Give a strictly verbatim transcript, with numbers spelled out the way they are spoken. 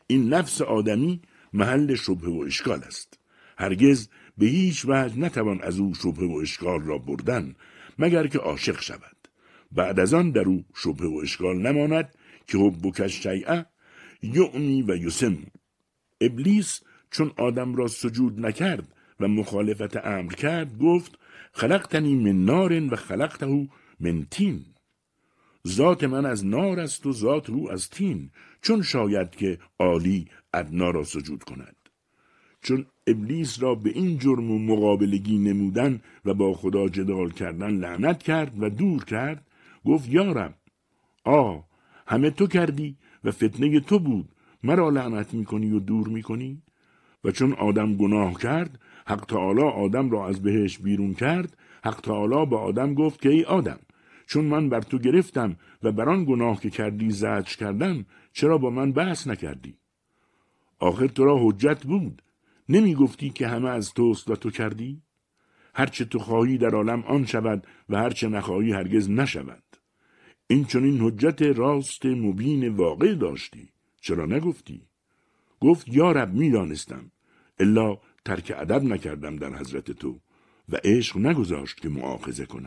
این نفس آدمی محل شبهه و اشکال است. هرگز به هیچ وجه نتوان از او شبهه و اشکال را بردن مگر که عاشق شود. بعد از آن در او شبهه و اشکال نماند که حبک الشیء یعمی و یسم. ابلیس چون آدم را سجود نکرد و مخالفت امر کرد گفت خلقتنی من نار و خلقته من طین. ذات من از نار است و ذات او از طین، چون شاید که عالی ادنا را سجود کند. چون ابلیس را به این جرم و مقابلگی نمودن و با خدا جدال کردن لعنت کرد و دور کرد، گفت یا رب، آه همه تو کردی و فتنه تو بود، مرا لعنت میکنی و دور میکنی؟ و چون آدم گناه کرد، حق تعالی آدم را از بهشت بیرون کرد. حق تعالی به آدم گفت که ای آدم، چون من بر تو گرفتم و بر آن گناه که کردی زجر کردم، چرا با من بحث نکردی؟ آخر تو را حجت بود، نمی گفتی که همه از توست و تو کردی؟ هرچه تو خواهی در عالم آن شود و هرچه نخواهی هرگز نشود. این چون این حجت راست مبین واقع داشتی، چرا نگفتی؟ گفت یا رب می دانستم، الا ترک ادب نکردم در حضرت تو و عشق نگذاشت که مؤاخذه کنم.